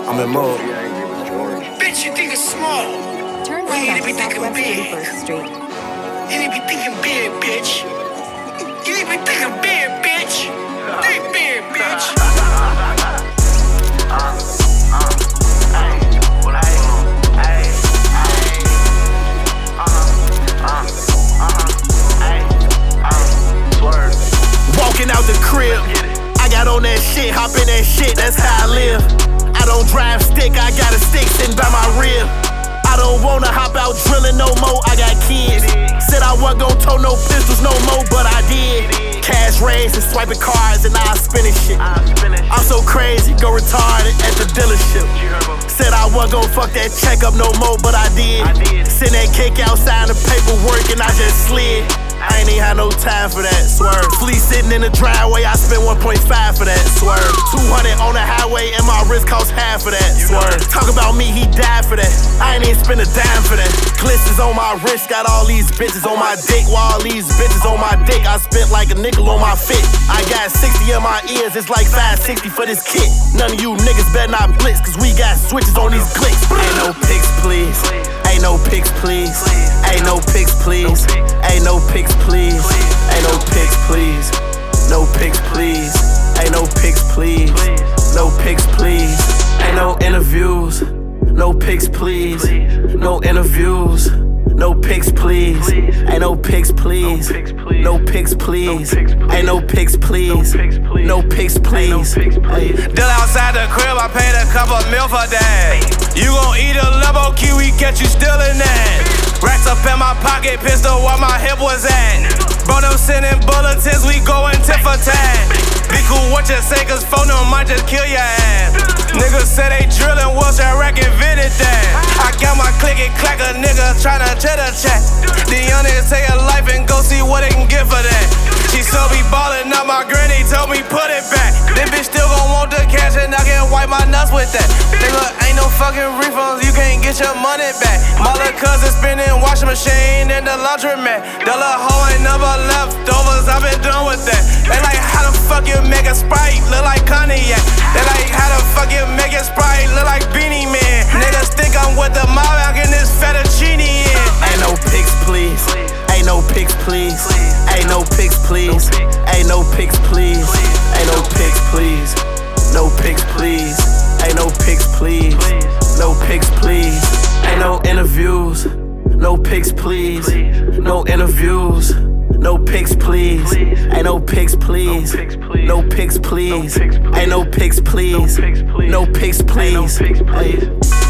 I'm in mode. Bitch, you think it's small. Turn Well, you right need to be on thinking Southwest big. 81st Street. You need to be thinking big, bitch. You need to be thinking big, bitch. Think big, bitch. Walking out the crib, I got on that shit, hop in that shit, that's how I live. I don't drive stick, I got a stick sitting by my rib. I don't wanna hop out drilling no more, I got kids. Said I wasn't gon' tow no pistols no more, but I did. Cash raised and swiping cards and now I spinning shit. I'm so crazy, go retarded at the dealership. Said I wasn't gon' fuck that check up no more, but I did. Send that cake outside the paperwork and I just slid. I ain't even had no time for that, swerve. Flea sitting in the driveway, I spent 1.5 for that, swerve. 200 on the highway and my wrist cost half of that, swerve. Talk about me, he died for that. I ain't even spend a dime for that. Clisters on my wrist, got all these bitches on my dick. While all these bitches on my dick, I spent like a nickel on my fit. I got 60 in my ears, it's like 560 for this kit. None of you niggas better not blitz, cause we got switches on these clicks. Ain't no pics, please. Ain't no pics, please. Ain't no pics, please. Ain't no pics, please. Ain't no pics, please. No pics, please. Ain't no pics, please. No pics, please. Ain't no interviews. No pics, please. No interviews. No pics, please. Ain't no pics, please. No pics, please. Ain't no pics, please. No pics, please. Deal outside the crib, I paid a couple mil for that. You gon' eat a Lambo Kiwi, catch you stealing that. Racks up in my pocket, pistol where my hip was at. Bro, them sending bulletins, we going tit for tat. Be cool what you say, cause phone them might just kill your ass. Niggas say they drillin', Welsh Iraq invented that. I got my click and clack a nigga tryna cheddar chat. The young niggas take a life and go see what they can get for that. She saw me ballin', now my granny told me put it back. Then bitch still gon' want the cash and I can wipe my nuts with that. Nigga, ain't no fucking refunds, you can't get your money back. My little cousin spinning washing machine in the laundromat. The little hoe ain't never leftovers, I been done with that. They like, how the fuck you make a Sprite look like cognac? They like, how the fuck you make a Sprite look like Beanie Man? Niggas think I'm with the mob, I get this fettuccine in. Ain't no pics, please. Ain't no pics, please. Ain't no pics, please. Ain't no pics, please. Ain't no pics, please. No pics, please. Ain't no pics, please. No pics, please. Ain't no interviews. No pics, please. No interviews. No pics, please. Ain't no pics, please. No pics, please. Ain't no pics, please. No pics, please.